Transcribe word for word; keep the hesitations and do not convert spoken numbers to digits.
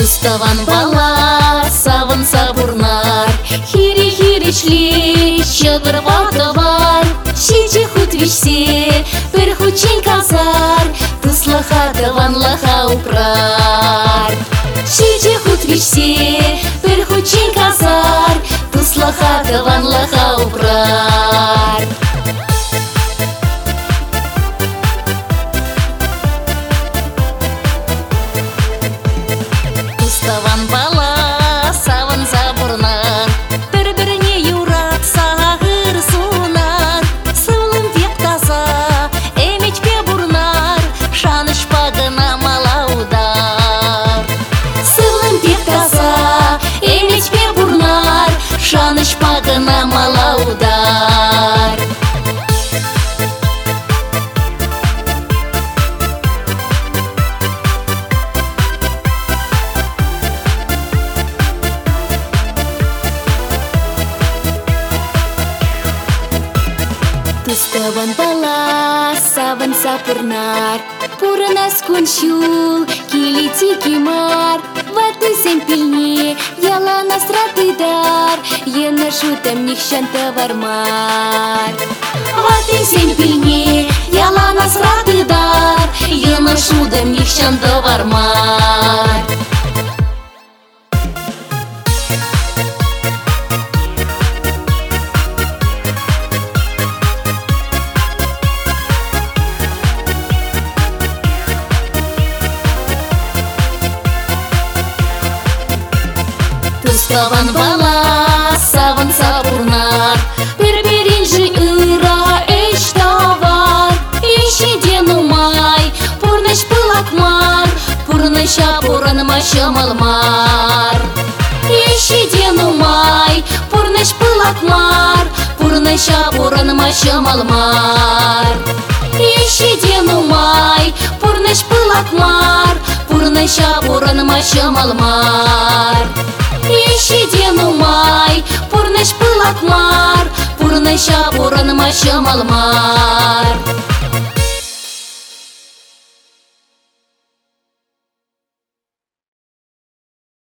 Туставан бала савын сабурнар, хири-хиричли чыгыр ватывар. Чичи хут вишсе, пер хучень казар, туслаха тыван лаха упрар. Чичи хут вишсе, пер хучень казар, туслаха тыван лаха упрар. Туставан бала савын забурнар, бір-біріне юрап сағыр сунар. Сылым тек таза, әмечпе бурнар, шаныш пагына малаудар. Сылым тек таза, әмечпе бурнар, шаныш пагына малаудар. Туставан бала савын сапырнар, пурынас кунчул килити кимар. Ваты семпильне яланас ратыдар, ена шутам нихшан товармар. Ваты семпильне яланас ратыдар, ена шутам нихшан товармар. Туставан бала савын сапурнар, бір-бірінжі ыра эш тавар. Ишеден умай, пурныш пылакмар, пурныша пурынма шымылмар. Ишеден умай, пурныш пылакмар, пурныша пурынма шымылмар. Ишеден умай, пурныш пылакмар, пурныша пурынма шымылмар. Ишеден умай, пурныш пылакмар, пурныша пурынма шымылмар.